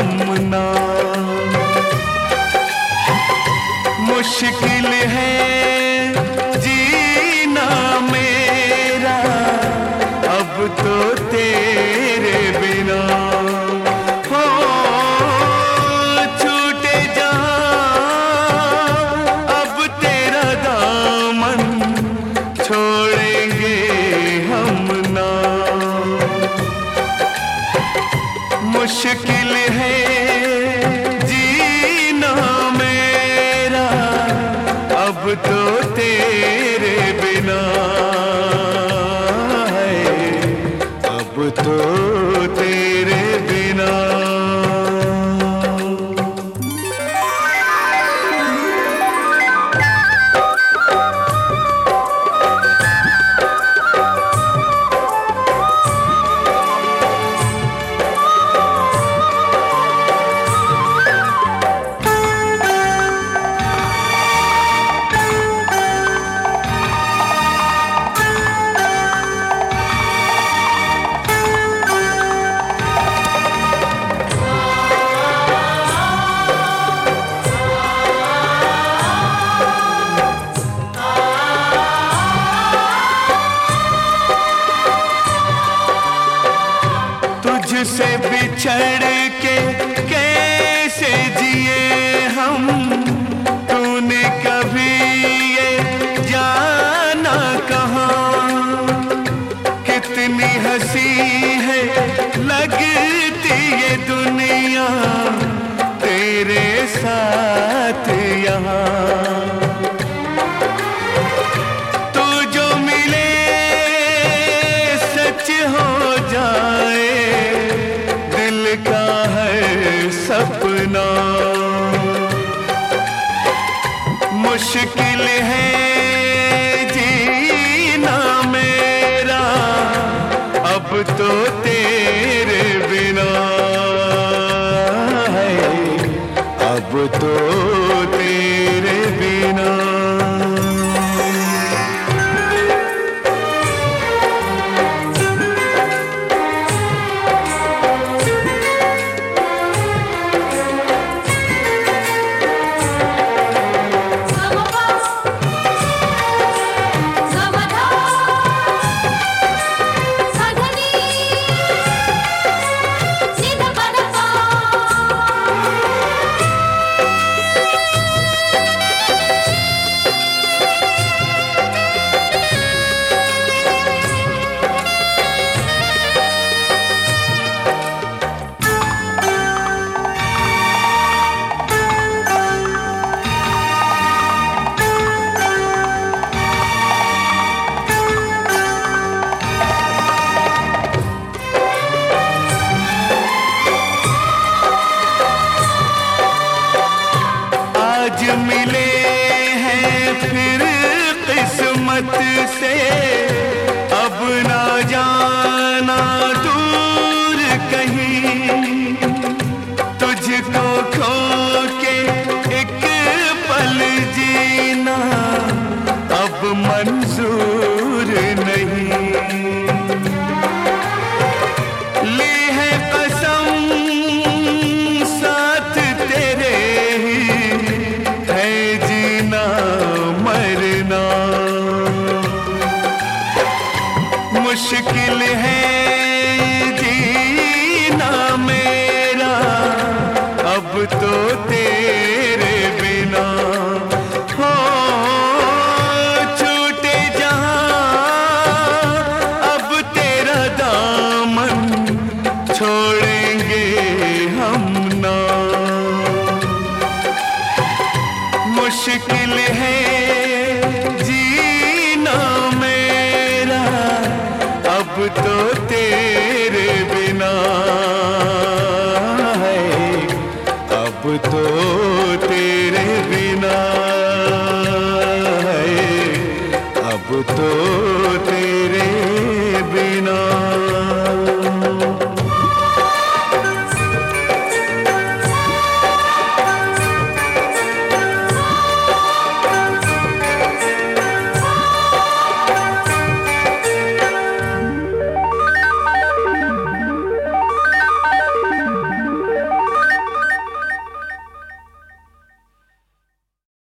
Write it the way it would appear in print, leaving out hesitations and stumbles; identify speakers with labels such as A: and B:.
A: हम ना। मुश्किल है जीना मेरा अब तो तेरे बिना। हो छूटे जहां अब तेरा दामन छोड़ेंगे हम ना। मुश्किल है जीना मेरा अब तो तेरे बिना है, अब तो तेरे बिना। तुझसे बिछड़ के कैसे जिए हम, तूने कभी ये जाना कहाँ। कितनी हंसी है लगती ये दुनिया तेरे साथ यहाँ। तू जो मिले सच हो जाए का है सपना। मुश्किल है जीना मेरा अब तो तेरे बिना है, अब तो तेरे बिना। आज मिले हैं फिर किस्मत से, अब ना जाना दूर कहीं। तुझको खो के एक पल जीना अब मंजूर नहीं। ली है कसम साथ तेरे मुश्किल है जीना मेरा अब तो तेरे बिना। हो छूटे जहां अब तेरा दामन छोड़ेंगे हम ना। मुश्किल है जीना मेरा अब तो तेरे बिना है, अब तो तेरे बिना है, अब तो तेरे बिना।